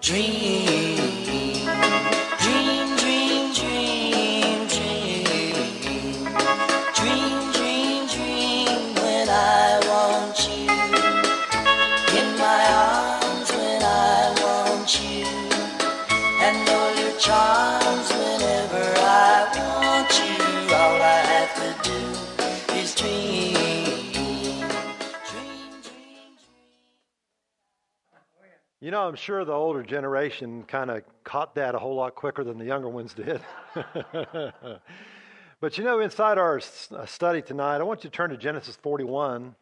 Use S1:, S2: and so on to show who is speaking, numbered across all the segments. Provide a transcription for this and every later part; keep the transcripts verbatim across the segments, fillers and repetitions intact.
S1: Dream, dream, dream, dream, dream. Dream, dream, dream when I want you. In my arms when I want you. And all your charms whenever I want you. All I have to do is dream.
S2: You know, I'm sure the older generation kind of caught that a whole lot quicker than the younger ones did. But you know, inside our study tonight, I want you to turn to Genesis forty-one.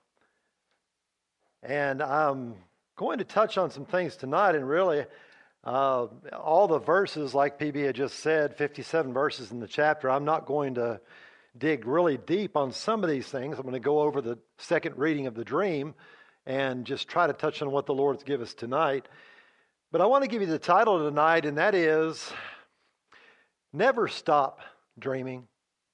S2: And I'm going to touch on some things tonight. And really, uh, all the verses, like P B had just said, fifty-seven verses in the chapter, I'm not going to dig really deep on some of these things. I'm going to go over the second reading of the dream and just try to touch on what the Lord's given us tonight. But I want to give you the title tonight, and that is, Never Stop Dreaming.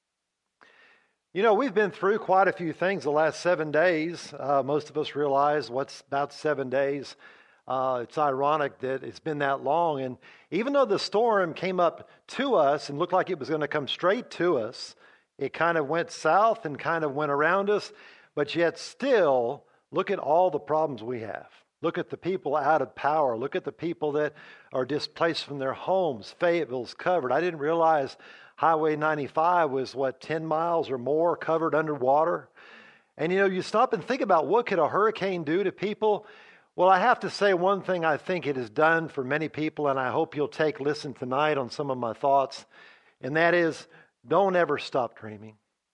S2: You know, we've been through quite a few things the last seven days. Uh, most of us realize what's about seven days. Uh, it's ironic that it's been that long. And even though the storm came up to us and looked like it was going to come straight to us, it kind of went south and kind of went around us, but yet still, look at all the problems we have. Look at the people out of power. Look at the people that are displaced from their homes. Fayetteville's covered. I didn't realize Highway ninety-five was, what, ten miles or more covered underwater. And, you know, you stop and think about what could a hurricane do to people. Well, I have to say one thing I think it has done for many people, and I hope you'll take listen tonight on some of my thoughts, and that is, don't ever stop dreaming.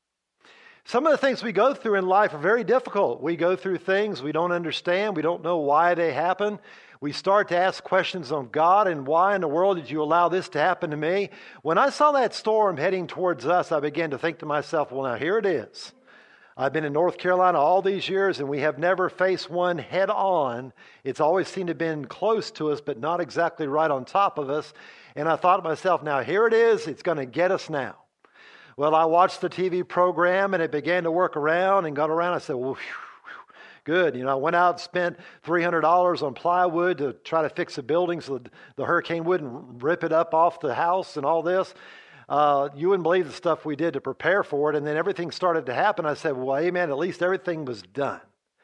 S2: Some of the things we go through in life are very difficult. We go through things we don't understand. We don't know why they happen. We start to ask questions of God and why in the world did you allow this to happen to me? When I saw that storm heading towards us, I began to think to myself, well, now here it is. I've been in North Carolina all these years and we have never faced one head on. It's always seemed to have been close to us, but not exactly right on top of us. And I thought to myself, now here it is. It's going to get us now. Well, I watched the T V program and it began to work around and got around. I said, well, whew, whew, good. You know, I went out and spent three hundred dollars on plywood to try to fix the building so the hurricane wouldn't rip it up off the house and all this. Uh, you wouldn't believe the stuff we did to prepare for it. And then everything started to happen. I said, well, amen, at least everything was done.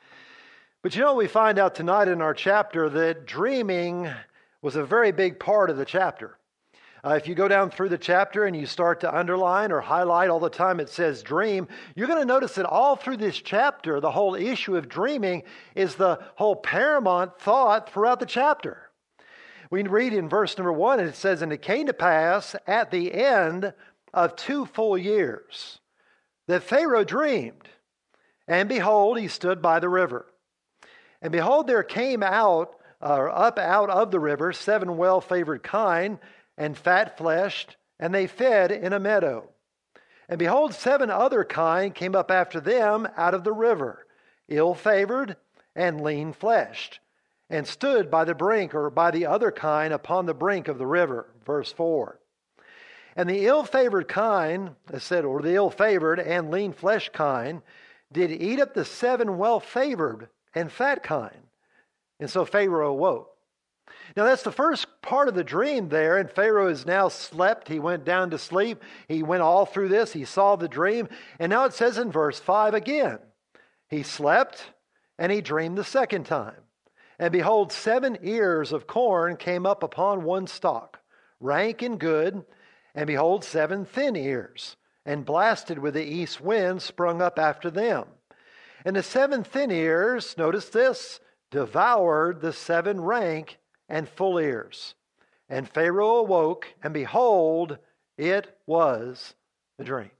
S2: But you know, we find out tonight in our chapter that dreaming was a very big part of the chapter. Uh, if you go down through the chapter and you start to underline or highlight all the time it says dream, you're going to notice that all through this chapter, the whole issue of dreaming is the whole paramount thought throughout the chapter. We read in verse number one, and it says, and it came to pass at the end of two full years that Pharaoh dreamed, and behold, he stood by the river. And behold, there came out, or up out of the river, seven well-favored kine, and fat-fleshed, and they fed in a meadow. And behold, seven other kine came up after them out of the river, ill-favored and lean-fleshed, and stood by the brink, or by the other kine, upon the brink of the river. Verse four. And the ill-favored kine, as said, or the ill-favored and lean-fleshed kine, did eat up the seven well-favored and fat kine. And so Pharaoh awoke. Now that's the first part of the dream there, and Pharaoh has now slept. He went down to sleep. He went all through this. He saw the dream. And now it says in verse five again, he slept and he dreamed the second time. And behold, seven ears of corn came up upon one stalk, rank and good. And behold, seven thin ears, and blasted with the east wind, sprung up after them. And the seven thin ears, notice this, devoured the seven rank and full ears. And Pharaoh awoke, and behold, it was a dream.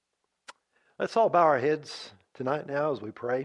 S2: Let's all bow our heads tonight now as we pray.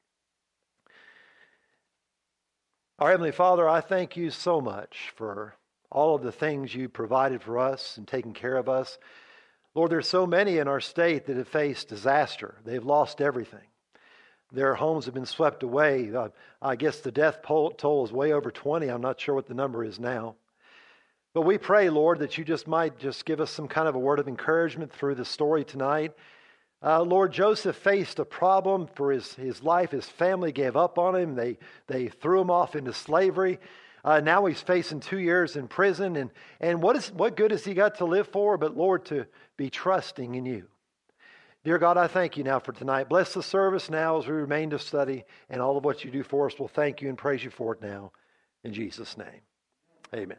S2: Our Heavenly Father, I thank you so much for all of the things you provided for us and taken care of us. Lord, there's so many in our state that have faced disaster. They've lost everything. Their homes have been swept away. Uh, I guess the death toll is way over twenty. I'm not sure what the number is now. But we pray, Lord, that you just might just give us some kind of a word of encouragement through the story tonight. Uh, Lord, Joseph faced a problem for his, his life. His family gave up on him. They, they threw him off into slavery. Uh, now he's facing two years in prison. And, and what is what good has he got to live for? But Lord, to be trusting in you. Dear God, I thank you now for tonight. Bless the service now as we remain to study. And all of what you do for us, we'll thank you and praise you for it now. In Jesus' name, amen.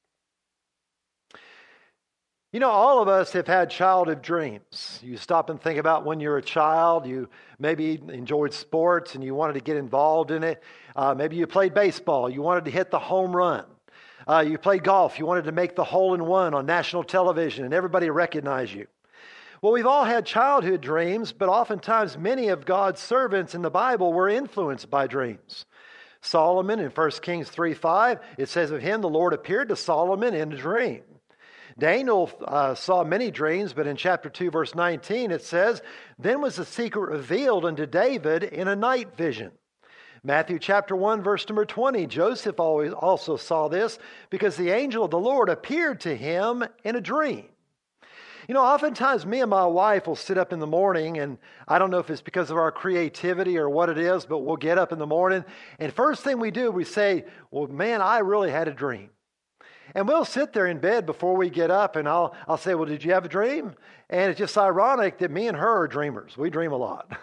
S2: You know, all of us have had childhood dreams. You stop and think about when you're a child, you maybe enjoyed sports and you wanted to get involved in it. Uh, maybe you played baseball, you wanted to hit the home run. Uh, you played golf, you wanted to make the hole in one on national television and everybody recognized you. Well, we've all had childhood dreams, but oftentimes many of God's servants in the Bible were influenced by dreams. Solomon in First Kings three five, it says of him, the Lord appeared to Solomon in a dream. Daniel uh, saw many dreams, but in chapter two, verse nineteen, it says, then was the secret revealed unto David in a night vision. Matthew chapter one, verse number twenty, Joseph always also saw this because the angel of the Lord appeared to him in a dream. You know, oftentimes me and my wife will sit up in the morning, and I don't know if it's because of our creativity or what it is, but we'll get up in the morning, and first thing we do, we say, well, man, I really had a dream. And we'll sit there in bed before we get up, and I'll I'll say, well, did you have a dream? And it's just ironic that me and her are dreamers. We dream a lot.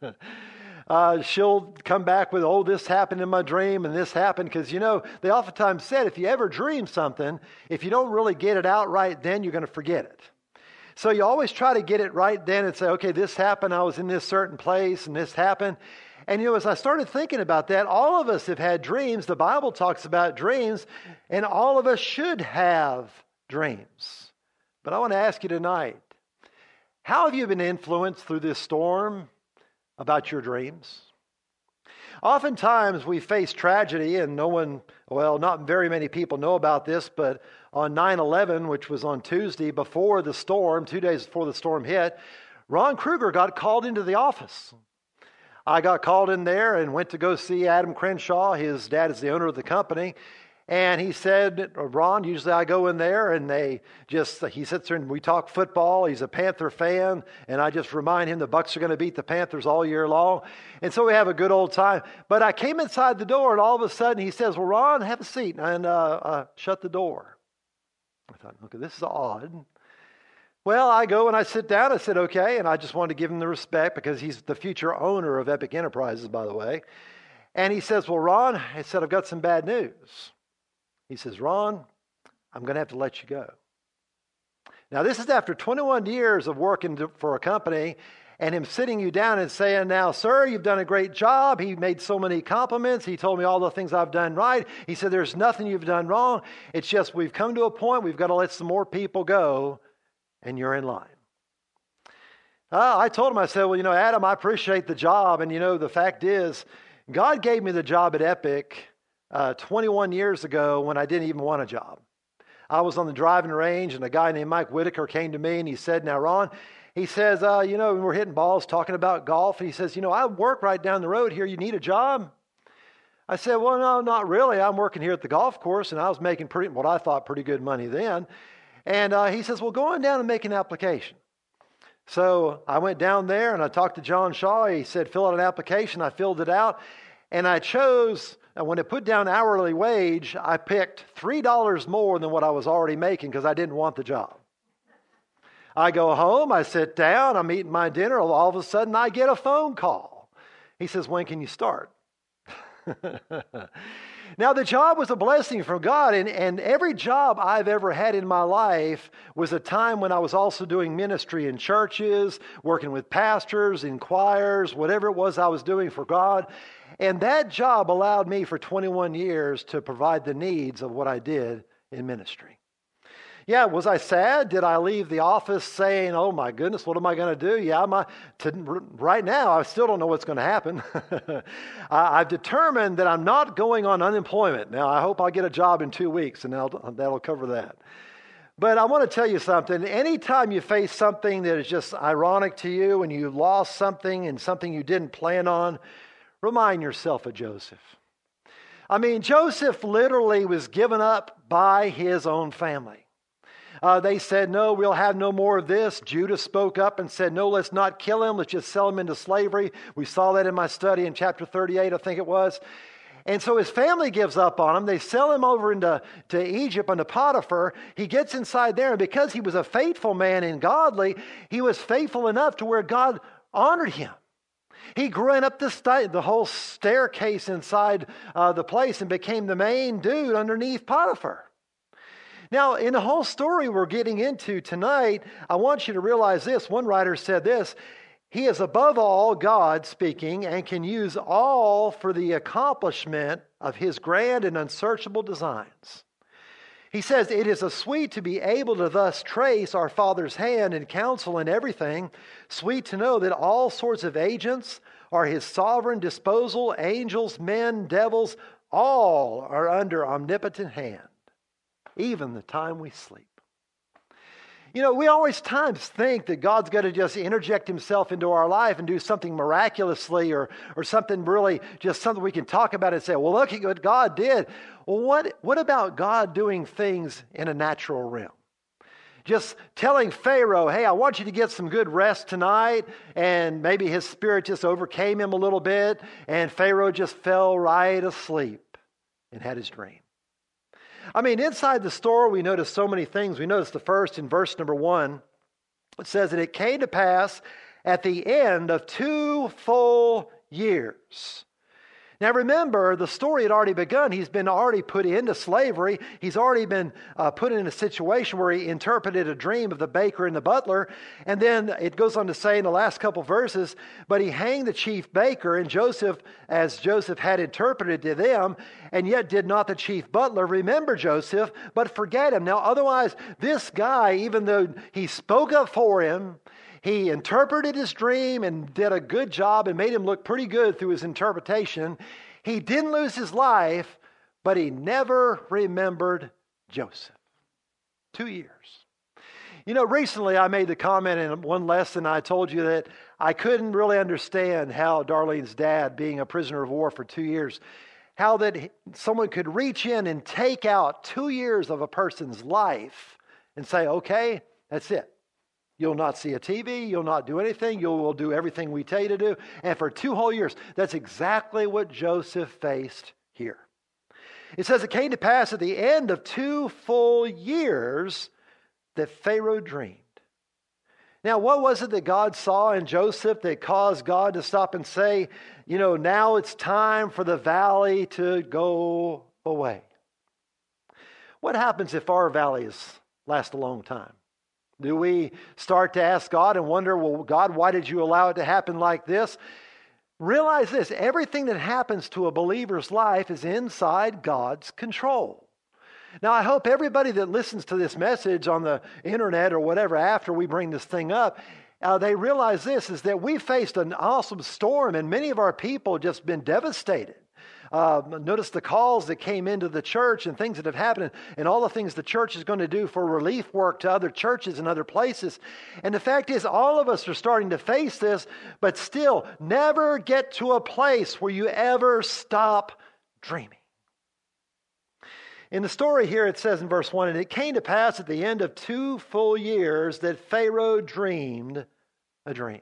S2: uh, she'll come back with, oh, this happened in my dream, and this happened. Because, you know, they oftentimes said, if you ever dream something, if you don't really get it out right then, you're going to forget it. So you always try to get it right then and say, okay, this happened. I was in this certain place, and this happened. And, you know, as I started thinking about that, all of us have had dreams. The Bible talks about dreams, and all of us should have dreams. But I want to ask you tonight, how have you been influenced through this storm about your dreams? Oftentimes we face tragedy, and no one, well, not very many people know about this, but on nine eleven, which was on Tuesday before the storm, two days before the storm hit, Ron Kruger got called into the office. I got called in there and went to go see Adam Crenshaw. His dad is the owner of the company. And he said, Ron, usually I go in there and they just, he sits there and we talk football. He's a Panther fan. And I just remind him the Bucs are going to beat the Panthers all year long. And so we have a good old time. But I came inside the door and all of a sudden he says, well, Ron, have a seat. And uh, uh, shut the door. I thought, okay, this is odd. Well, I go and I sit down. I said, okay. And I just wanted to give him the respect because he's the future owner of Epic Enterprises, by the way. And he says, well, Ron, I said, I've got some bad news. He says, Ron, I'm going to have to let you go. Now, this is after twenty-one years of working for a company and him sitting you down and saying, now, sir, you've done a great job. He made so many compliments. He told me all the things I've done right. He said, there's nothing you've done wrong. It's just we've come to a point we've got to let some more people go. And you're in line. Uh, I told him, I said, well, you know, Adam, I appreciate the job. And, you know, the fact is, God gave me the job at Epic uh, twenty-one years ago when I didn't even want a job. I was on the driving range, and a guy named Mike Whitaker came to me, and he said, now, Ron, he says, uh, you know, we're hitting balls, talking about golf. And he says, you know, I work right down the road here. You need a job? I said, well, no, not really. I'm working here at the golf course, and I was making pretty, what I thought pretty good money then. And uh, he says, well, go on down and make an application. So I went down there and I talked to John Shaw. He said, fill out an application. I filled it out. And I chose, and when it put down hourly wage, I picked three dollars more than what I was already making because I didn't want the job. I go home, I sit down, I'm eating my dinner. All of a sudden, I get a phone call. He says, when can you start? Now, the job was a blessing from God, and, and every job I've ever had in my life was a time when I was also doing ministry in churches, working with pastors, in choirs, whatever it was I was doing for God. And that job allowed me for twenty-one years to provide the needs of what I did in ministry. Yeah, was I sad? Did I leave the office saying, oh my goodness, what am I going to do? Yeah, I'm, to, right now, I still don't know what's going to happen. I've determined that I'm not going on unemployment. Now, I hope I'll get a job in two weeks, and that'll, that'll cover that. But I want to tell you something. Anytime you face something that is just ironic to you and you lost something and something you didn't plan on, remind yourself of Joseph. I mean, Joseph literally was given up by his own family. Uh, they said, no, we'll have no more of this. Judah spoke up and said, no, let's not kill him. Let's just sell him into slavery. We saw that in my study in chapter thirty-eight, I think it was. And so his family gives up on him. They sell him over into to Egypt under Potiphar. He gets inside there, and because he was a faithful man and godly, he was faithful enough to where God honored him. He grew up the, st- the whole staircase inside uh, the place and became the main dude underneath Potiphar. Now, in the whole story we're getting into tonight, I want you to realize this. One writer said this: he is above all God speaking and can use all for the accomplishment of his grand and unsearchable designs. He says, it is a sweet to be able to thus trace our Father's hand and counsel in everything, sweet to know that all sorts of agents are his sovereign disposal, angels, men, devils, all are under omnipotent hand, even the time we sleep. You know, we always times think that God's going to just interject himself into our life and do something miraculously or or something really, just something we can talk about and say, well, look at what God did. Well, what, what about God doing things in a natural realm? Just telling Pharaoh, hey, I want you to get some good rest tonight, and maybe his spirit just overcame him a little bit, and Pharaoh just fell right asleep and had his dream. I mean, inside the story, we notice so many things. We notice the first in verse number one. It says that it came to pass at the end of two full years. Now remember, the story had already begun. He's been already put into slavery. He's already been uh, put in a situation where he interpreted a dream of the baker and the butler. And then it goes on to say in the last couple verses, but he hanged the chief baker and Joseph, as Joseph had interpreted to them, and yet did not the chief butler remember Joseph, but forget him. Now otherwise, this guy, even though he spoke up for him, he interpreted his dream and did a good job and made him look pretty good through his interpretation. He didn't lose his life, but he never remembered Joseph. Two years. You know, recently I made the comment in one lesson, I told you that I couldn't really understand how Darlene's dad, being a prisoner of war for two years, how that someone could reach in and take out two years of a person's life and say, okay, that's it. You'll not see a T V. You'll not do anything. You will do everything we tell you to do. And for two whole years, that's exactly what Joseph faced here. It says it came to pass at the end of two full years that Pharaoh dreamed. Now, what was it that God saw in Joseph that caused God to stop and say, you know, now it's time for the valley to go away? What happens if our valleys last a long time? Do we start to ask God and wonder, well, God, why did you allow it to happen like this? Realize this, everything that happens to a believer's life is inside God's control. Now, I hope everybody that listens to this message on the internet or whatever after we bring this thing up, uh, they realize this, is that we faced an awesome storm and many of our people have just been devastated. Uh, notice the calls that came into the church and things that have happened and all the things the church is going to do for relief work to other churches and other places. And the fact is, all of us are starting to face this, but still never get to a place where you ever stop dreaming. In the story here, it says in verse one, and it came to pass at the end of two full years that Pharaoh dreamed a dream.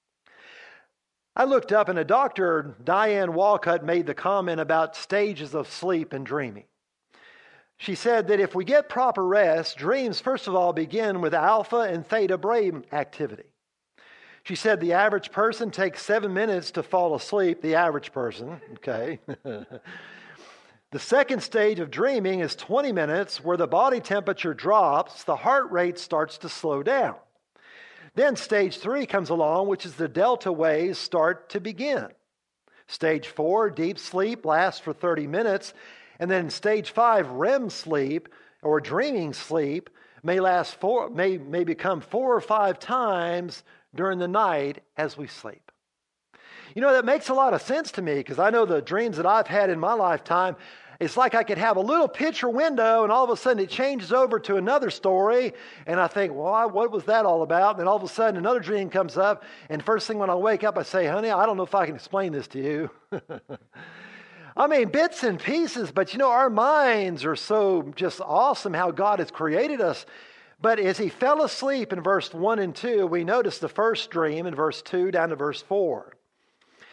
S2: I looked up and a doctor, Diane Walcott, made the comment about stages of sleep and dreaming. She said that if we get proper rest, dreams, first of all, begin with alpha and theta brain activity. She said the average person takes seven minutes to fall asleep, the average person, okay? The second stage of dreaming is twenty minutes where the body temperature drops, the heart rate starts to slow down. Then stage three comes along, which is the delta waves start to begin. Stage four, deep sleep, lasts for thirty minutes. And then stage five, R E M sleep, or dreaming sleep, may last four, may, may become four or five times during the night as we sleep. You know, that makes a lot of sense to me because I know the dreams that I've had in my lifetime. It's like I could have a little picture window and all of a sudden it changes over to another story. And I think, well, what was that all about? And then all of a sudden another dream comes up. And first thing when I wake up, I say, honey, I don't know if I can explain this to you. I mean, bits and pieces, but you know, our minds are so just awesome how God has created us. But as he fell asleep in verse one and two, we notice the first dream in verse two down to verse four.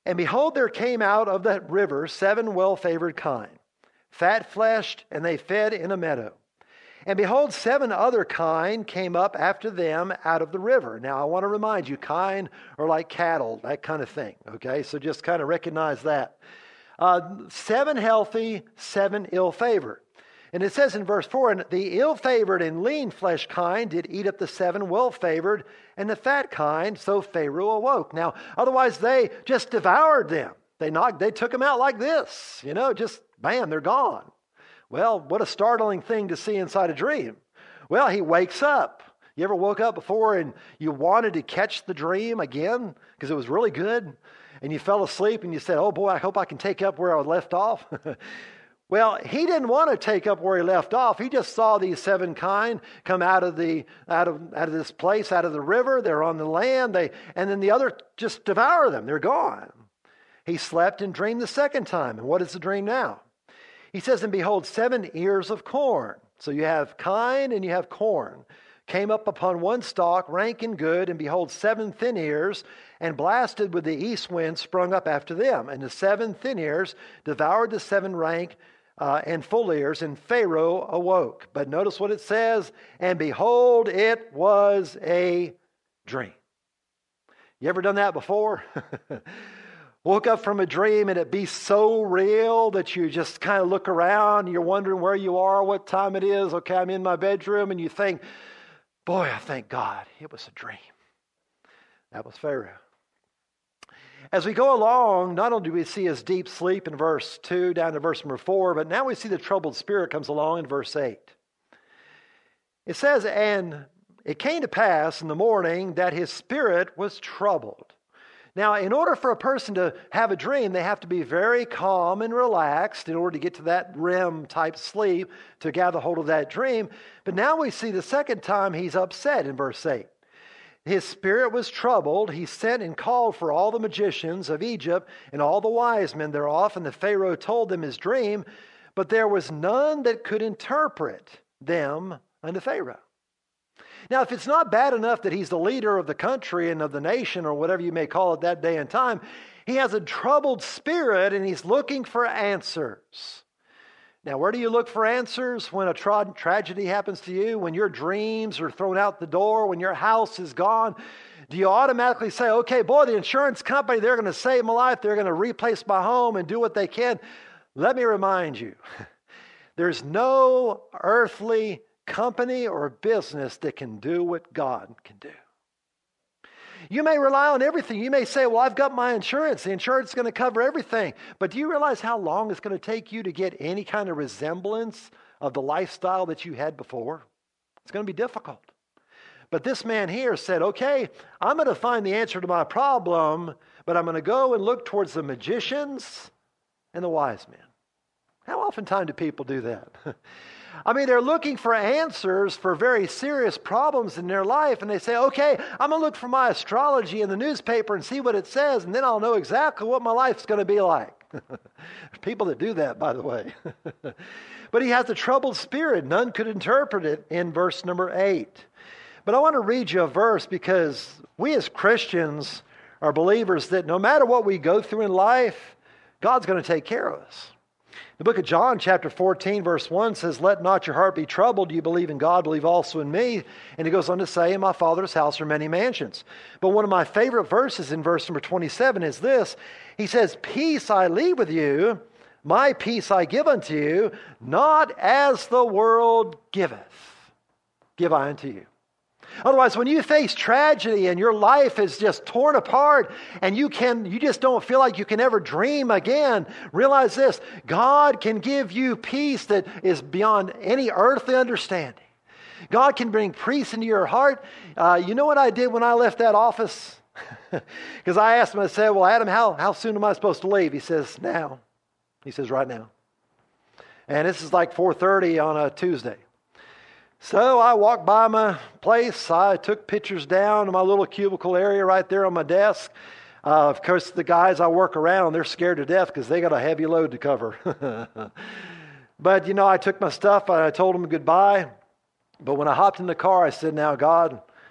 S2: And behold, there came out of the river seven well-favored kine, fat-fleshed, and they fed in a meadow. And behold, seven other kine came up after them out of the river. Now, I want to remind you, kine are like cattle, that kind of thing. Okay, so just kind of recognize that. Uh, seven healthy, seven ill-favored. And it says in verse four, and the ill-favored and lean-fleshed kind did eat up the seven well-favored, and the fat kind, so Pharaoh awoke. Now, otherwise they just devoured them. They knocked, they took them out like this, you know, just bam, they're gone. Well, what a startling thing to see inside a dream. Well, he wakes up. You ever woke up before and you wanted to catch the dream again because it was really good? And you fell asleep and you said, oh boy, I hope I can take up where I left off. Well, he didn't want to take up where he left off. He just saw these seven kine come out of the out of out of this place, out of the river. They're on the land. They and then the other just devour them. They're gone. He slept and dreamed the second time. And what is the dream now? He says, and behold, seven ears of corn. So you have kine and you have corn. Came up upon one stalk, rank and good, and behold, seven thin ears, and blasted with the east wind sprung up after them. And the seven thin ears devoured the seven rank uh, and full ears, and Pharaoh awoke. But notice what it says, and behold, it was a dream. You ever done that before? Woke up from a dream and it be so real that you just kind of look around, you're wondering where you are, what time it is. Okay, I'm in my bedroom, and you think, boy, I thank God it was a dream. That was Pharaoh. As we go along, not only do we see his deep sleep in verse two down to verse number four, but now we see the troubled spirit comes along in verse eight. It says, and it came to pass in the morning that his spirit was troubled. Now, in order for a person to have a dream, they have to be very calm and relaxed in order to get to that R E M type sleep to gather hold of that dream. But now we see the second time he's upset in verse eight. His spirit was troubled. He sent and called for all the magicians of Egypt and all the wise men thereof, and the Pharaoh told them his dream, but there was none that could interpret them unto Pharaoh. Now, if it's not bad enough that he's the leader of the country and of the nation, or whatever you may call it that day and time, he has a troubled spirit and he's looking for answers. Now, where do you look for answers when a tra- tragedy happens to you? When your dreams are thrown out the door, when your house is gone? Do you automatically say, okay, boy, the insurance company, they're going to save my life. They're going to replace my home and do what they can. Let me remind you, there's no earthly company or business that can do what God can do. You may rely on everything. You may say, well, I've got my insurance. The insurance is going to cover everything. But do you realize how long it's going to take you to get any kind of resemblance of the lifestyle that you had before? It's going to be difficult. But this man here said, okay, I'm going to find the answer to my problem, but I'm going to go and look towards the magicians and the wise men. How oftentimes do people do that? I mean, they're looking for answers for very serious problems in their life, and they say, okay, I'm going to look for my astrology in the newspaper and see what it says, and then I'll know exactly what my life's going to be like. People that do that, by the way. But he has a troubled spirit. None could interpret it in verse number eight. But I want to read you a verse because we as Christians are believers that no matter what we go through in life, God's going to take care of us. The book of John, chapter fourteen, verse one says, let not your heart be troubled. You believe in God, believe also in me. And he goes on to say, in my Father's house are many mansions. But one of my favorite verses in verse number twenty-seven is this. He says, peace I leave with you, my peace I give unto you, not as the world giveth, give I unto you. Otherwise, when you face tragedy and your life is just torn apart and you can, you just don't feel like you can ever dream again, realize this, God can give you peace that is beyond any earthly understanding. God can bring peace into your heart. Uh, you know what I did when I left that office? Because I asked him, I said, well, Adam, how, how soon am I supposed to leave? He says, now. He says, right now. And this is like four thirty on a Tuesday. So I walked by my place. I took pictures down to my little cubicle area right there on my desk. Uh, of course, the guys I work around, they're scared to death because they got a heavy load to cover. But, you know, I took my stuff and I told them goodbye. But when I hopped in the car, I said, now, God,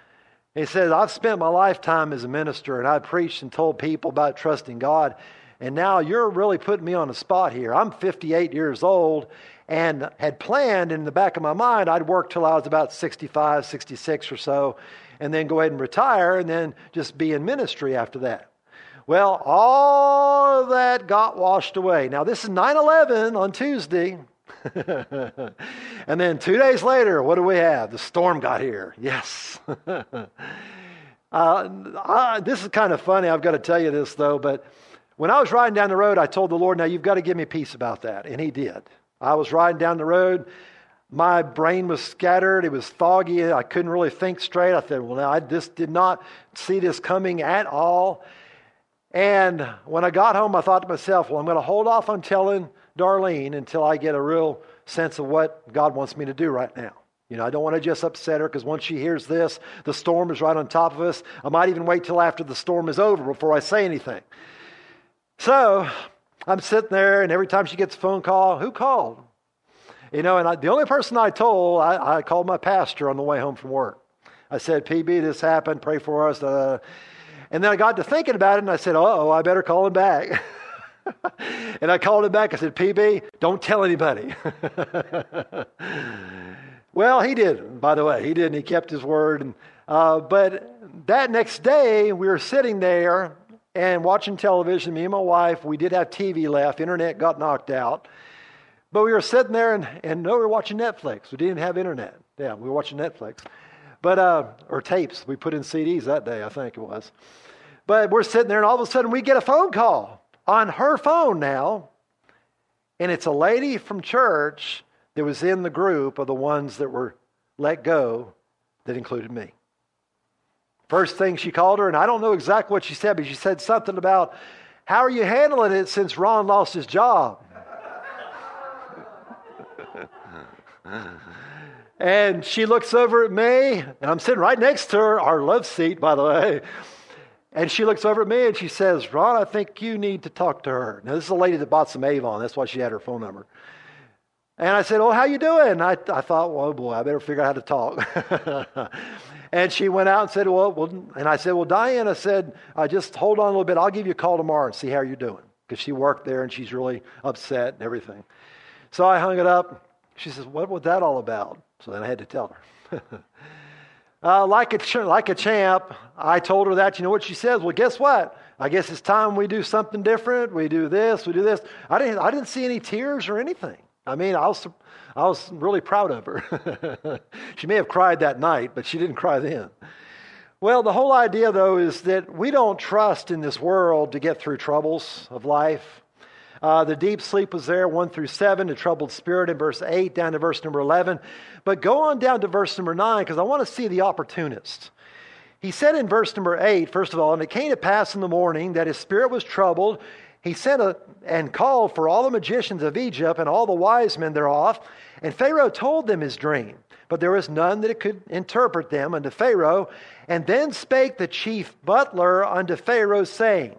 S2: He says, I've spent my lifetime as a minister, and I've preached and told people about trusting God. And now you're really putting me on the spot here. I'm fifty-eight years old and had planned in the back of my mind I'd work till I was about sixty-five, sixty-six or so, and then go ahead and retire and then just be in ministry after that. Well, all of that got washed away. Now, this is nine eleven on Tuesday. And then two days later, what do we have? The storm got here. Yes. uh, I, this is kind of funny. I've got to tell you this, though. But when I was riding down the road, I told the Lord, now you've got to give me peace about that. And he did. I was riding down the road. My brain was scattered. It was foggy. I couldn't really think straight. I said, well, now I just did not see this coming at all. And when I got home, I thought to myself, well, I'm going to hold off on telling Darlene until I get a real sense of what God wants me to do right now. You know, I don't want to just upset her, because once she hears this, the storm is right on top of us. I might even wait till after the storm is over before I say anything. So I'm sitting there, and every time she gets a phone call, who called? You know, and I, the only person I told, I, I called my pastor on the way home from work. I said, P B, this happened, pray for us. Uh, and then I got to thinking about it, and I said, uh-oh, I better call him back. And I called him back. I said, P B, don't tell anybody. Well, he did, by the way. He did, and he kept his word. And, uh, but that next day, we were sitting there and watching television. Me and my wife, we did have T V left. Internet got knocked out. But we were sitting there, and, and no, we were watching Netflix. We didn't have internet. Yeah, we were watching Netflix. But, uh, or tapes. We put in C Ds that day, I think it was. But we're sitting there, and all of a sudden, we get a phone call on her phone now. And it's a lady from church that was in the group of the ones that were let go that included me. First thing she called her, and I don't know exactly what she said, but she said something about, how are you handling it since Ron lost his job? And she looks over at me, and I'm sitting right next to her, our love seat, by the way. And she looks over at me and she says, Ron, I think you need to talk to her. Now, this is a lady that bought some Avon. That's why she had her phone number. And I said, oh, how you doing? I, I thought, well, oh boy, I better figure out how to talk. And she went out and said, well, well, and I said, well, Diane, I said, uh, just hold on a little bit. I'll give you a call tomorrow and see how you're doing. Because she worked there and she's really upset and everything. So I hung it up. She says, what was that all about? So then I had to tell her. Uh, like a ch- like a champ, I told her that. You know what she says? Well, guess what? I guess it's time we do something different. We do this, we do this. I didn't I didn't see any tears or anything. I mean, I was I was really proud of her. She may have cried that night, but she didn't cry then. Well, the whole idea, though, is that we don't trust in this world to get through troubles of life. Uh, the deep sleep was there, one through seven, the troubled spirit in verse eight, down to verse number eleven. But go on down to verse number nine, because I want to see the opportunist. He said in verse number eight, first of all, and it came to pass in the morning that his spirit was troubled. He sent a, and called for all the magicians of Egypt and all the wise men thereof. And Pharaoh told them his dream, but there was none that could interpret them unto Pharaoh. And then spake the chief butler unto Pharaoh, saying,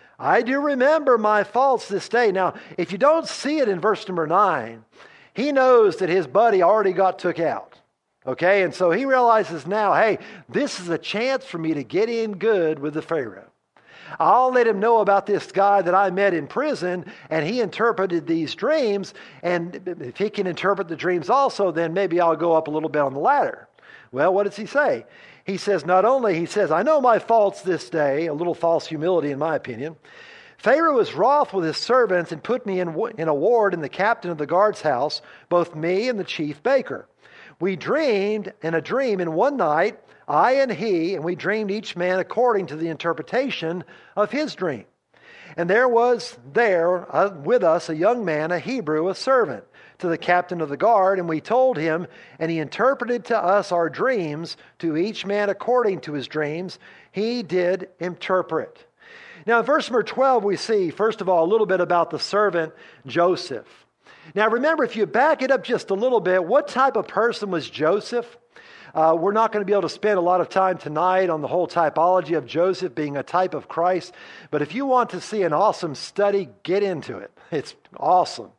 S2: I do remember my faults this day. Now, if you don't see it in verse number nine, he knows that his buddy already got took out. Okay, and so he realizes now, hey, this is a chance for me to get in good with the Pharaoh. I'll let him know about this guy that I met in prison, and he interpreted these dreams, and if he can interpret the dreams also, then maybe I'll go up a little bit on the ladder. Well, what does he say? He says, not only, he says, I know my faults this day, a little false humility in my opinion. Pharaoh was wroth with his servants and put me in, in a ward in the captain of the guard's house, both me and the chief baker. We dreamed in a dream in one night, I and he, and we dreamed each man according to the interpretation of his dream. And there was there uh, with us a young man, a Hebrew, a servant to the captain of the guard, and we told him, and he interpreted to us our dreams, to each man according to his dreams. He did interpret. Now in verse number twelve we see, first of all, a little bit about the servant Joseph. Now remember, if you back it up just a little bit, what type of person was Joseph? Uh, we're not going to be able to spend a lot of time tonight on the whole typology of Joseph being a type of Christ, but if you want to see an awesome study, get into it. It's awesome.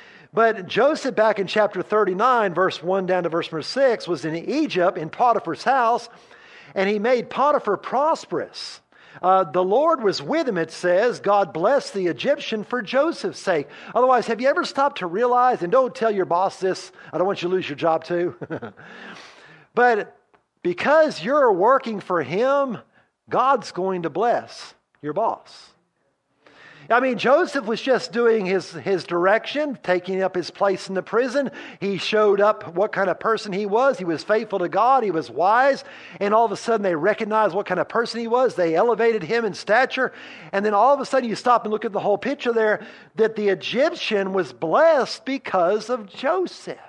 S2: But Joseph, back in chapter thirty-nine, verse one down to verse number six, was in Egypt, in Potiphar's house. And he made Potiphar prosperous. Uh, the Lord was with him, it says. God blessed the Egyptian for Joseph's sake. Otherwise, have you ever stopped to realize, and don't tell your boss this, I don't want you to lose your job too. But because you're working for him, God's going to bless your boss. I mean, Joseph was just doing his, his direction, taking up his place in the prison. He showed up what kind of person he was. He was faithful to God. He was wise. And all of a sudden they recognized what kind of person he was. They elevated him in stature. And then all of a sudden you stop and look at the whole picture there, that the Egyptian was blessed because of Joseph.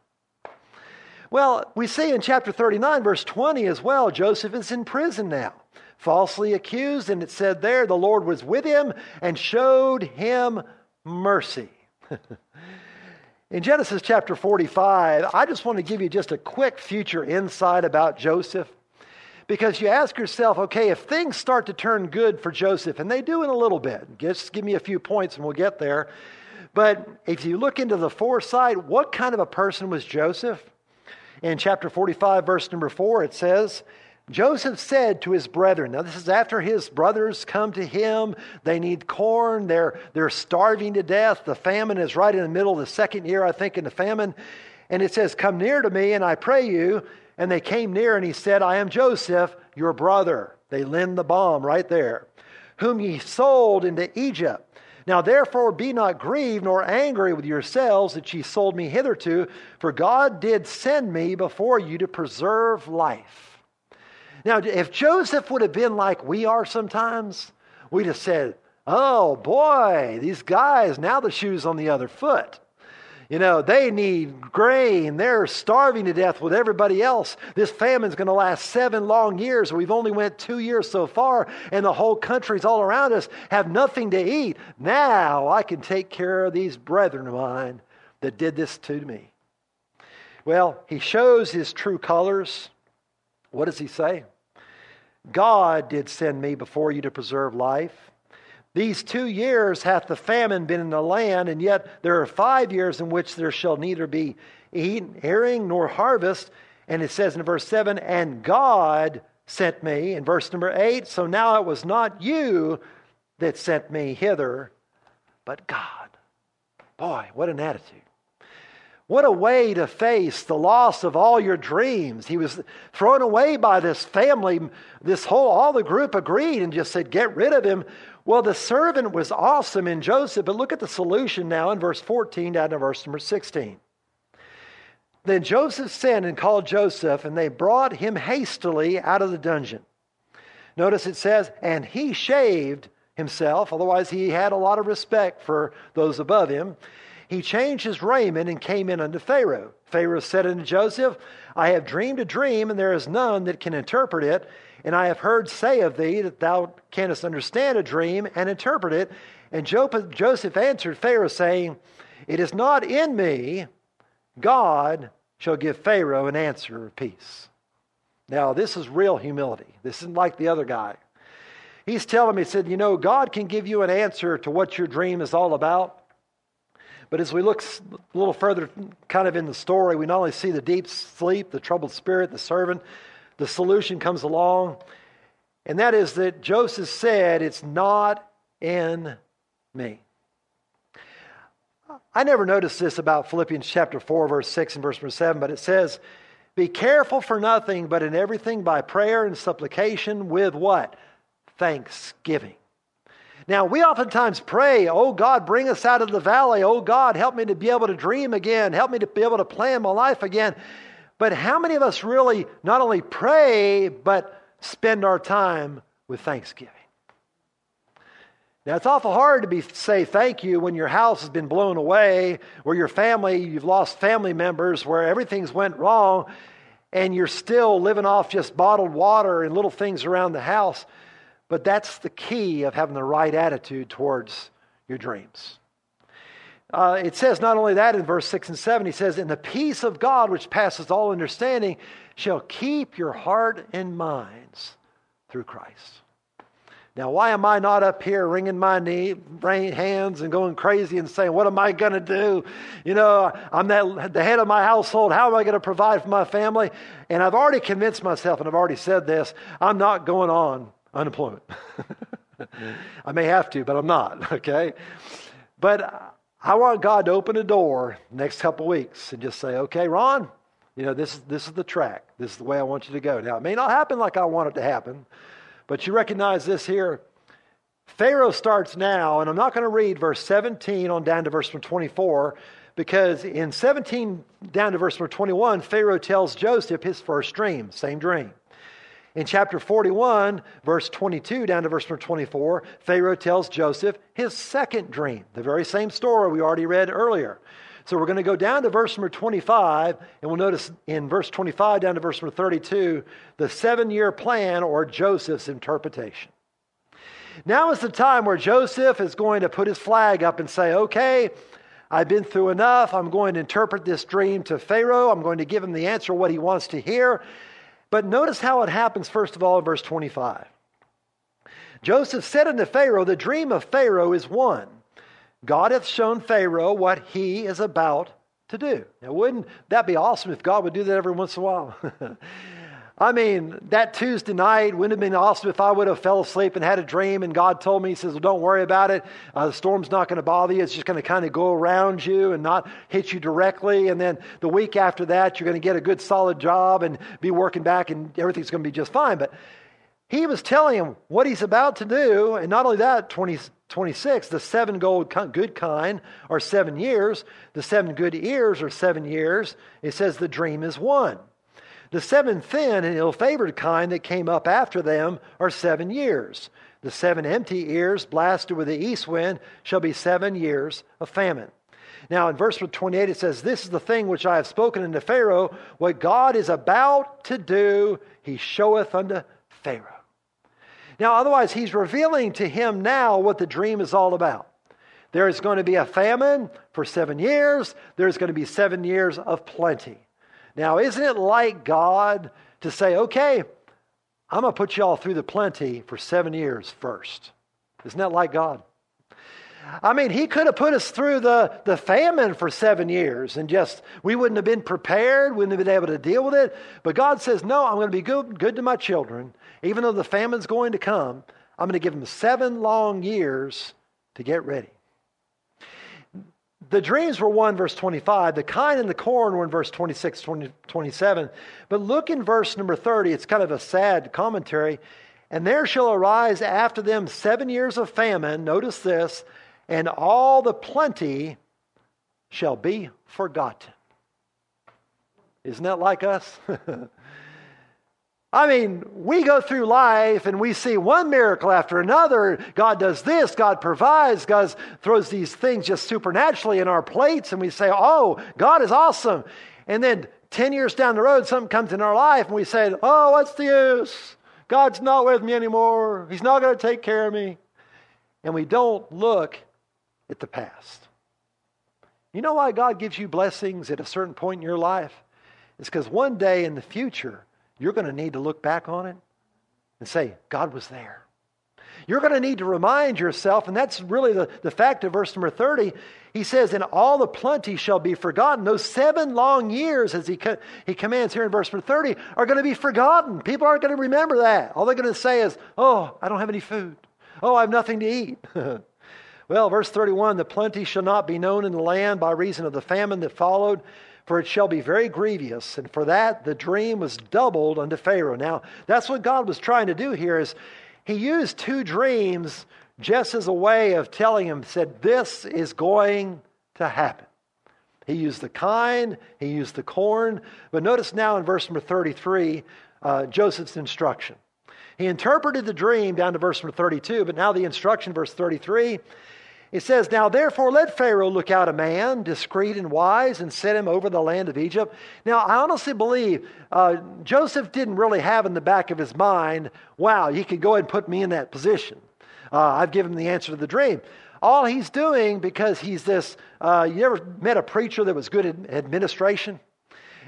S2: Well, we see in chapter thirty-nine, verse twenty as well, Joseph is in prison now, falsely accused, and it said there, the Lord was with him and showed him mercy. In Genesis chapter forty-five, I just want to give you just a quick future insight about Joseph, because you ask yourself, okay, if things start to turn good for Joseph, and they do in a little bit, just give me a few points and we'll get there. But if you look into the foresight, what kind of a person was Joseph? In chapter forty-five, verse number four, it says, Joseph said to his brethren, now this is after his brothers come to him, they need corn, they're, they're starving to death, the famine is right in the middle of the second year, I think, in the famine, and it says, come near to me, and I pray you, and they came near, and he said, I am Joseph, your brother. They lend the bomb right there, whom ye sold into Egypt. Now therefore be not grieved nor angry with yourselves that ye sold me hitherto, for God did send me before you to preserve life. Now, if Joseph would have been like we are sometimes, we'd have said, oh boy, these guys, now the shoe's on the other foot. You know, they need grain. They're starving to death with everybody else. This famine's going to last seven long years. We've only went two years so far, and the whole countries all around us have nothing to eat. Now I can take care of these brethren of mine that did this to me. Well, he shows his true colors. What does he say? God did send me before you to preserve life. These two years hath the famine been in the land, and yet there are five years in which there shall neither be earing nor harvest. And it says in verse seven, and God sent me. In verse number eight, so now it was not you that sent me hither, but God. Boy, what an attitude. What a way to face the loss of all your dreams. He was thrown away by this family. This whole, all the group agreed and just said, get rid of him. Well, the servant was awesome in Joseph, but look at the solution now in verse fourteen down to verse number sixteen. Then Joseph sent and called Joseph, and they brought him hastily out of the dungeon. Notice it says, and he shaved himself, otherwise he had a lot of respect for those above him. He changed his raiment and came in unto Pharaoh. Pharaoh said unto Joseph, I have dreamed a dream, and there is none that can interpret it. And I have heard say of thee that thou canst understand a dream and interpret it. And Joseph answered Pharaoh, saying, it is not in me. God shall give Pharaoh an answer of peace. Now, this is real humility. This isn't like the other guy. He's telling me, he said, you know, God can give you an answer to what your dream is all about. But as we look a little further kind of in the story, we not only see the deep sleep, the troubled spirit, the servant, the solution comes along, and that is that Joseph said, it's not in me. I never noticed this about Philippians chapter four, verse six and verse seven, but it says, be careful for nothing, but in everything by prayer and supplication with what? Thanksgiving. Now, we oftentimes pray, oh God, bring us out of the valley. Oh God, help me to be able to dream again. Help me to be able to plan my life again. But how many of us really not only pray, but spend our time with thanksgiving? Now, it's awful hard to be say thank you when your house has been blown away, where your family, you've lost family members, where everything's went wrong, and you're still living off just bottled water and little things around the house. But that's the key of having the right attitude towards your dreams. Uh, it says not only that in verse six and seven, he says, and the peace of God, which passes all understanding, shall keep your heart and minds through Christ. Now, why am I not up here wringing my knee, wringing hands and going crazy and saying, what am I going to do? You know, I'm that, the head of my household. How am I going to provide for my family? And I've already convinced myself, and I've already said this, I'm not going on unemployment. I may have to, but I'm not, okay? But I want God to open a door next couple weeks and just say, okay, Ron, you know, this, this is the track. This is the way I want you to go. Now, it may not happen like I want it to happen, but you recognize this here. Pharaoh starts now, and I'm not going to read verse seventeen on down to verse twenty-four, because in seventeen down to verse twenty-one, Pharaoh tells Joseph his first dream, same dream. In chapter forty-one, verse twenty-two down to verse twenty-four, Pharaoh tells Joseph his second dream, the very same story we already read earlier. So we're going to go down to verse number twenty-five, and we'll notice in verse twenty-five down to verse number thirty-two, the seven-year plan or Joseph's interpretation. Now is the time where Joseph is going to put his flag up and say, okay, I've been through enough. I'm going to interpret this dream to Pharaoh. I'm going to give him the answer, what he wants to hear. But notice how it happens, first of all, in verse twenty-five. Joseph said unto Pharaoh, the dream of Pharaoh is one. God hath shown Pharaoh what he is about to do. Now, wouldn't that be awesome if God would do that every once in a while? I mean, that Tuesday night wouldn't have been awesome if I would have fell asleep and had a dream and God told me, he says, well, don't worry about it. Uh, the storm's not going to bother you. It's just going to kind of go around you and not hit you directly. And then the week after that, you're going to get a good solid job and be working back and everything's going to be just fine. But he was telling him what he's about to do. And not only that, twenty, twenty-six, the seven gold good kine are seven years. The seven good ears are seven years. It says the dream is one. The seven thin and ill-favored kind that came up after them are seven years. The seven empty ears blasted with the east wind shall be seven years of famine. Now in verse twenty-eight it says, this is the thing which I have spoken unto Pharaoh. What God is about to do, he showeth unto Pharaoh. Now otherwise he's revealing to him now what the dream is all about. There is going to be a famine for seven years. There's going to be seven years of plenty. Now, isn't it like God to say, okay, I'm going to put you all through the plenty for seven years first? Isn't that like God? I mean, he could have put us through the, the famine for seven years and just, we wouldn't have been prepared, wouldn't have been able to deal with it. But God says, no, I'm going to be good, good to my children. Even though the famine's going to come, I'm going to give them seven long years to get ready. The dreams were one, verse twenty-five. The kine and the corn were in verse twenty-six, twenty, twenty-seven. But look in verse number thirty. It's kind of a sad commentary. And there shall arise after them seven years of famine. Notice this. And all the plenty shall be forgotten. Isn't that like us? I mean, we go through life and we see one miracle after another. God does this, God provides, God throws these things just supernaturally in our plates and we say, oh, God is awesome. And then ten years down the road, something comes in our life and we say, oh, what's the use? God's not with me anymore. He's not going to take care of me. And we don't look at the past. You know why God gives you blessings at a certain point in your life? It's because one day in the future, you're going to need to look back on it and say, God was there. You're going to need to remind yourself, and that's really the, the fact of verse number thirty. He says, and all the plenty shall be forgotten. Those seven long years, as he, co- he commands here in verse number thirty, are going to be forgotten. People aren't going to remember that. All they're going to say is, oh, I don't have any food. Oh, I have nothing to eat. Well, verse thirty-one, the plenty shall not be known in the land by reason of the famine that followed. For it shall be very grievous, and for that the dream was doubled unto Pharaoh. Now, that's what God was trying to do here, is he used two dreams just as a way of telling him, said, this is going to happen. He used the kine, he used the corn, but notice now in verse number thirty-three, uh, Joseph's instruction. He interpreted the dream down to verse number thirty-two, but now the instruction, verse thirty-three, it says, now therefore let Pharaoh look out a man, discreet and wise, and set him over the land of Egypt. Now I honestly believe uh, Joseph didn't really have in the back of his mind, wow, he could go ahead and put me in that position. Uh, I've given him the answer to the dream. All he's doing, because he's this, uh, you ever met a preacher that was good at administration?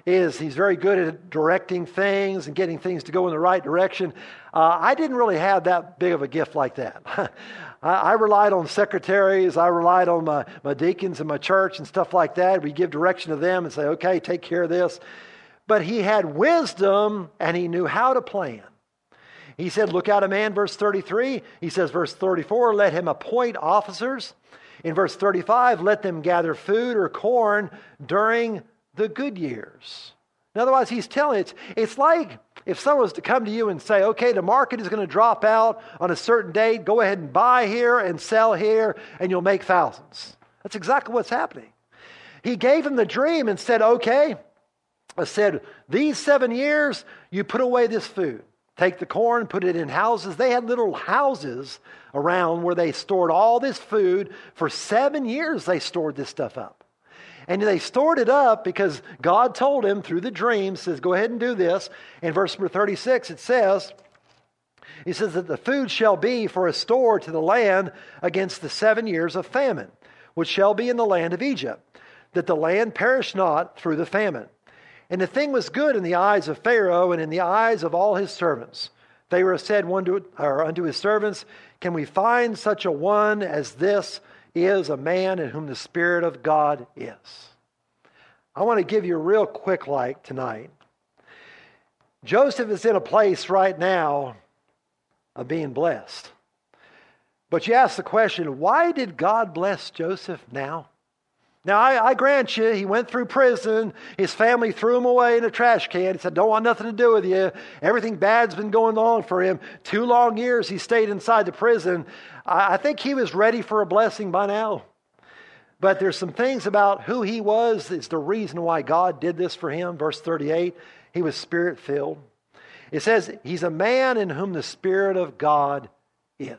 S2: is he's very good at directing things and getting things to go in the right direction. Uh, I didn't really have that big of a gift like that. I, I relied on secretaries. I relied on my, my deacons in my church and stuff like that. We give direction to them and say, okay, take care of this. But he had wisdom and he knew how to plan. He said, look out a man, verse thirty-three. He says, verse thirty-four, let him appoint officers. In verse thirty-five, let them gather food or corn during the good years. In other words, he's telling it's it's like if someone was to come to you and say, okay, the market is going to drop out on a certain date, go ahead and buy here and sell here, and you'll make thousands. That's exactly what's happening. He gave him the dream and said, okay, I said, these seven years, you put away this food. Take the corn, put it in houses. They had little houses around where they stored all this food. For seven years, they stored this stuff up. And they stored it up because God told him through the dream, says, go ahead and do this. In verse number thirty-six, it says, he says that the food shall be for a store to the land against the seven years of famine, which shall be in the land of Egypt, that the land perish not through the famine. And the thing was good in the eyes of Pharaoh and in the eyes of all his servants. Pharaoh said one to, or unto his servants, can we find such a one as this is a man in whom the Spirit of God is? I want to give you a real quick like tonight. Joseph is in a place right now of being blessed. But you ask the question, why did God bless Joseph now? Now, I, I grant you, he went through prison. His family threw him away in a trash can. He said, don't want nothing to do with you. Everything bad's been going on for him. Two long years he stayed inside the prison. I, I think he was ready for a blessing by now. But there's some things about who he was. It's the reason why God did this for him. Verse thirty-eight, he was Spirit-filled. It says, he's a man in whom the Spirit of God is.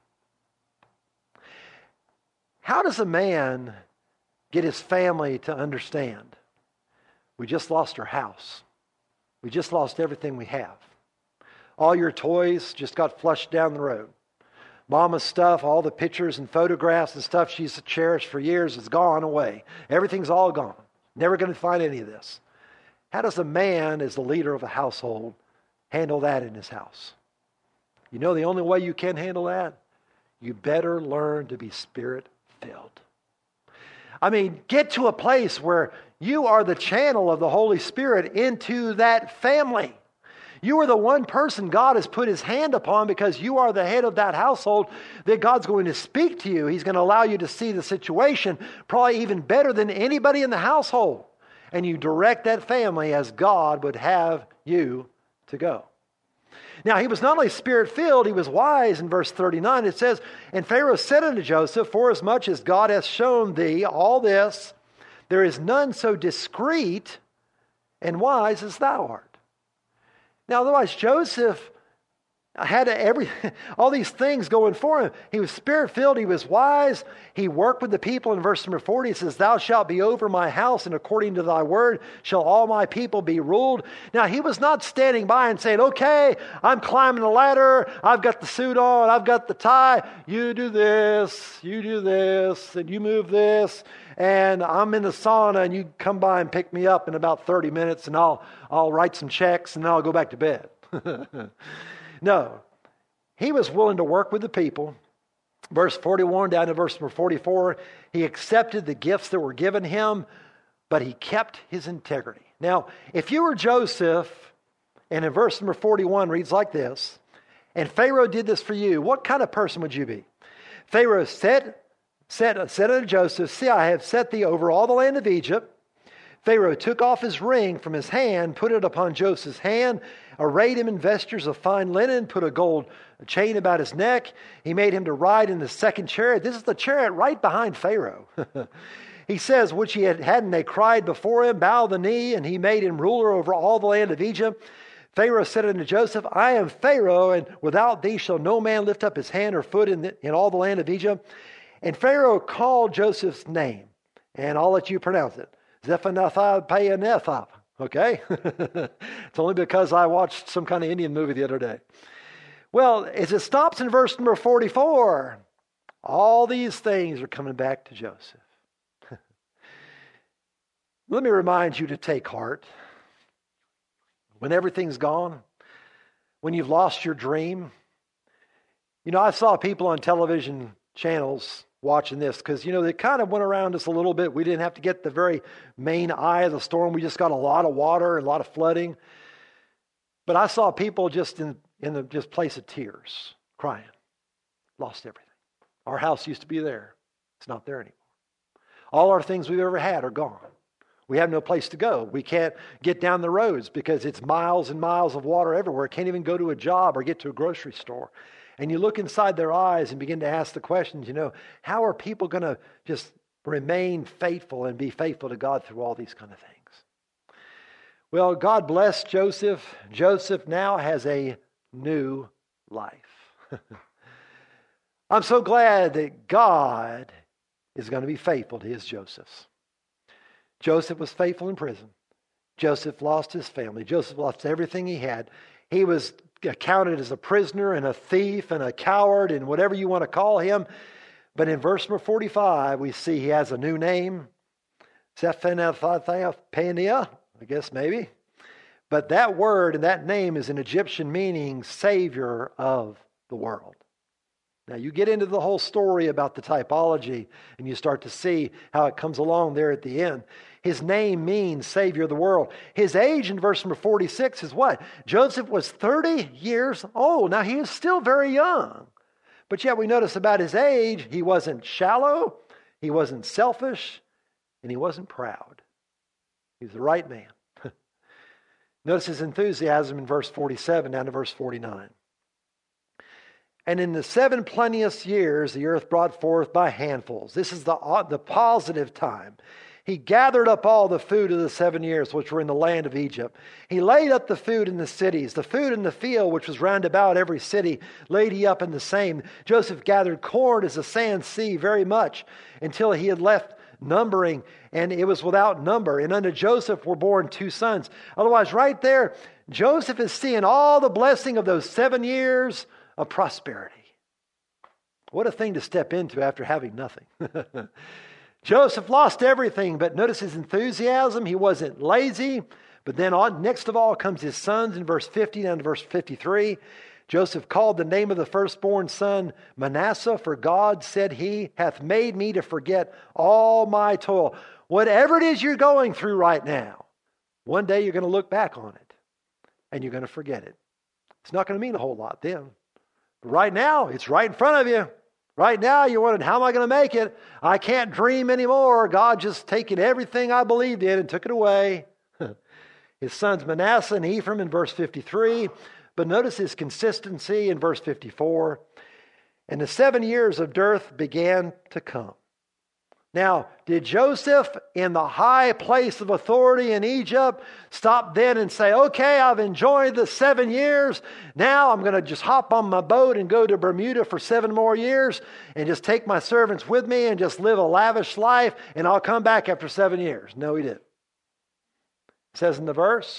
S2: How does a man get his family to understand? We just lost our house. We just lost everything we have. All your toys just got flushed down the road. Mama's stuff, all the pictures and photographs and stuff she's cherished for years is gone away. Everything's all gone. Never going to find any of this. How does a man, as the leader of a household, handle that in his house? You know the only way you can handle that? You better learn to be Spirit-filled. I mean, get to a place where you are the channel of the Holy Spirit into that family. You are the one person God has put his hand upon because you are the head of that household that God's going to speak to you. He's going to allow you to see the situation probably even better than anybody in the household. And you direct that family as God would have you to go. Now, he was not only Spirit-filled, he was wise. In verse thirty-nine, it says, and Pharaoh said unto Joseph, forasmuch as God hath shown thee all this, there is none so discreet and wise as thou art. Now, otherwise, Joseph had every all these things going for him. He was Spirit-filled. He was wise. He worked with the people. In verse number forty, it says, thou shalt be over my house, and according to thy word shall all my people be ruled. Now, he was not standing by and saying, okay, I'm climbing the ladder. I've got the suit on. I've got the tie. You do this. You do this. And you move this. And I'm in the sauna, and you come by and pick me up in about thirty minutes, and I'll I'll write some checks, and then I'll go back to bed. No, he was willing to work with the people. Verse forty-one down to verse number forty-four, he accepted the gifts that were given him, but he kept his integrity. Now, if you were Joseph, and in verse number forty-one reads like this, and Pharaoh did this for you, what kind of person would you be? Pharaoh said, said, said unto Joseph, see, I have set thee over all the land of Egypt. Pharaoh took off his ring from his hand, put it upon Joseph's hand, arrayed him in vestures of fine linen, put a gold chain about his neck. He made him to ride in the second chariot. This is the chariot right behind Pharaoh. He says, which he had had, and they cried before him, bow the knee, and he made him ruler over all the land of Egypt. Pharaoh said unto Joseph, I am Pharaoh, and without thee shall no man lift up his hand or foot in, the, in all the land of Egypt. And Pharaoh called Joseph's name, and I'll let you pronounce it. Zephanath-paeanetha. Okay? It's only because I watched some kind of Indian movie the other day. Well, as it stops in verse number forty-four, all these things are coming back to Joseph. Let me remind you to take heart. when everything's gone, when you've lost your dream. You know, I saw people on television channels watching this because, you know, they kind of went around us a little bit. We didn't have to get the very main eye of the storm. We just got a lot of water and a lot of flooding. But I saw people just in, in the just place of tears, crying. Lost everything. Our house used to be there. It's not there anymore. All our things we've ever had are gone. We have no place to go. We can't get down the roads because it's miles and miles of water everywhere. Can't even go to a job or get to a grocery store. And you look inside their eyes and begin to ask the questions, you know, how are people going to just remain faithful and be faithful to God through all these kind of things? Well, God bless Joseph. Joseph now has a new life. I'm so glad that God is going to be faithful to his Josephs. Joseph was faithful in prison. Joseph lost his family. Joseph lost everything he had. He was counted as a prisoner and a thief and a coward and whatever you want to call him. But in verse number forty-five, we see he has a new name. Zephaniah, I guess maybe. But that word and that name is an Egyptian meaning Savior of the world. Now you get into the whole story about the typology and you start to see how it comes along there at the end. His name means Savior of the world. His age in verse number forty-six is what? Joseph was thirty years old. Now he is still very young. But yet we notice about his age, he wasn't shallow, he wasn't selfish, and he wasn't proud. He's the right man. Notice his enthusiasm in verse forty-seven down to verse forty-nine. And in the seven plenteous years, the earth brought forth by handfuls. This is the, the positive time. He gathered up all the food of the seven years which were in the land of Egypt. He laid up the food in the cities. The food in the field which was round about every city laid he up in the same. Joseph gathered corn as the sand sea very much until he had left numbering, and it was without number. And unto Joseph were born two sons. Otherwise, right there, Joseph is seeing all the blessing of those seven years of prosperity. What a thing to step into after having nothing. Joseph lost everything, but notice his enthusiasm. He wasn't lazy. But then on, next of all comes his sons in verse fifty down to verse fifty-three. Joseph called the name of the firstborn son Manasseh, for God, said he, hath made me to forget all my toil. Whatever it is you're going through right now, one day you're going to look back on it and you're going to forget it. It's not going to mean a whole lot then. But right now, it's right in front of you. Right now, you're wondering, how am I going to make it? I can't dream anymore. God just taken everything I believed in and took it away. His sons Manasseh and Ephraim in verse fifty-three. But notice his consistency in verse fifty-four. And the seven years of dearth began to come. Now, did Joseph in the high place of authority in Egypt stop then and say, okay, I've enjoyed the seven years. Now I'm going to just hop on my boat and go to Bermuda for seven more years and just take my servants with me and just live a lavish life and I'll come back after seven years. No, he didn't. It says in the verse,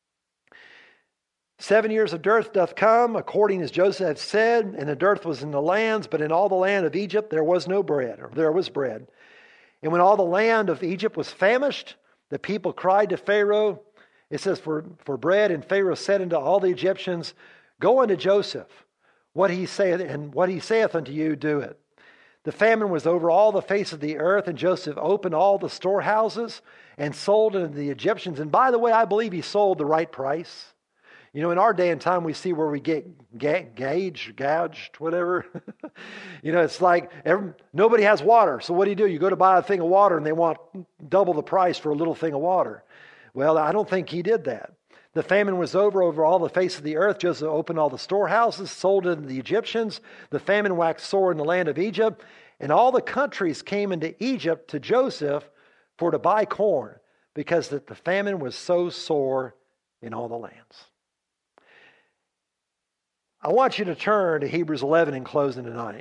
S2: seven years of dearth doth come, according as Joseph had said, and the dearth was in the lands, but in all the land of Egypt there was no bread, or there was bread. And when all the land of Egypt was famished, the people cried to Pharaoh. It says, for, for bread, and Pharaoh said unto all the Egyptians, go unto Joseph, what he saith, and what he saith unto you, do it. The famine was over all the face of the earth, and Joseph opened all the storehouses and sold unto the Egyptians. And by the way, I believe he sold the right price. You know, in our day and time, we see where we get ga- gauged, gouged, whatever. You know, it's like every, nobody has water. So what do you do? You go to buy a thing of water and they want double the price for a little thing of water. Well, I don't think he did that. The famine was over over all the face of the earth. Joseph opened all the storehouses, sold it to the Egyptians. The famine waxed sore in the land of Egypt. And all the countries came into Egypt to Joseph for to buy corn, because that the famine was so sore in all the lands. I want you to turn to Hebrews eleven and closing tonight.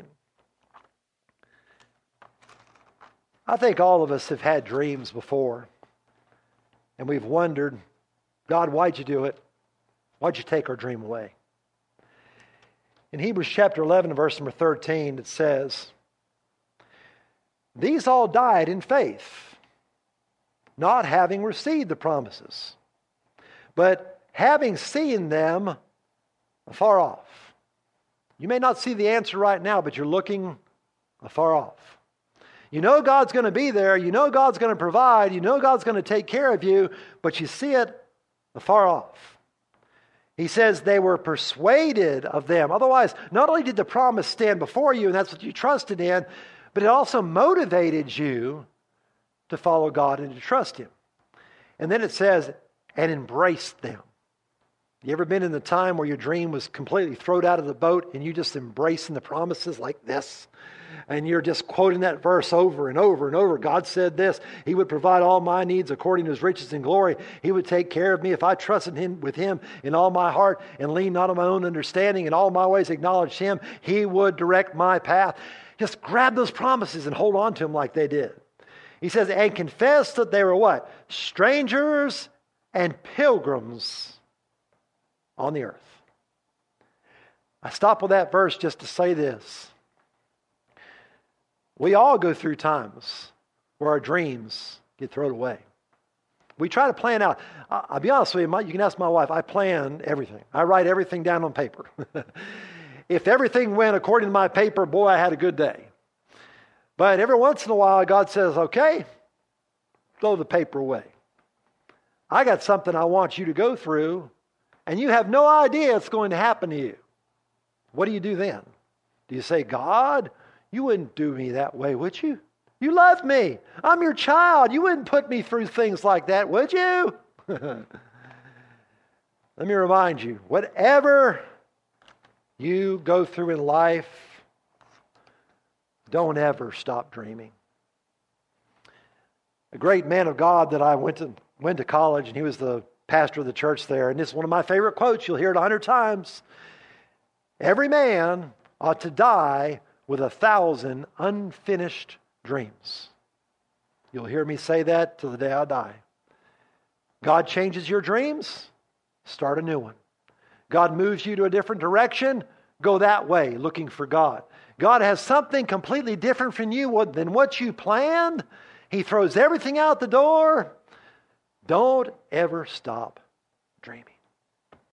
S2: I think all of us have had dreams before. And we've wondered, God, why'd you do it? Why'd you take our dream away? In Hebrews chapter eleven, verse number thirteen, it says, these all died in faith, not having received the promises, but having seen them afar off. You may not see the answer right now, but you're looking afar off. You know God's going to be there. You know God's going to provide. You know God's going to take care of you, but you see it afar off. He says they were persuaded of them. Otherwise, not only did the promise stand before you, and that's what you trusted in, but it also motivated you to follow God and to trust Him. And then it says, and embraced them. You ever been in the time where your dream was completely thrown out of the boat and you just embracing the promises like this? And you're just quoting that verse over and over and over. God said this. He would provide all my needs according to His riches and glory. He would take care of me if I trusted Him with Him in all my heart and lean not on my own understanding. In all my ways acknowledge Him. He would direct my path. Just grab those promises and hold on to them like they did. He says, and confess that they were what? Strangers and pilgrims on the earth. I stop with that verse just to say this. We all go through times where our dreams get thrown away. We try to plan out. I'll be honest with you, you can ask my wife, I plan everything. I write everything down on paper. If everything went according to my paper, boy, I had a good day. But every once in a while, God says, okay, throw the paper away. I got something I want you to go through, and you have no idea it's going to happen to you. What do you do then? Do you say, God, you wouldn't do me that way, would you? You love me. I'm your child. You wouldn't put me through things like that, would you? Let me remind you, whatever you go through in life, don't ever stop dreaming. A great man of God that I went to went to college, and he was the pastor of the church there, and this is one of my favorite quotes. You'll hear it a hundred times. Every man ought to die with a thousand unfinished dreams. You'll hear me say that till the day I die. God changes your dreams, start a new one. God moves you to a different direction, go that way, looking for God. God has something completely different from you than what you planned. He throws everything out the door. Don't ever stop dreaming.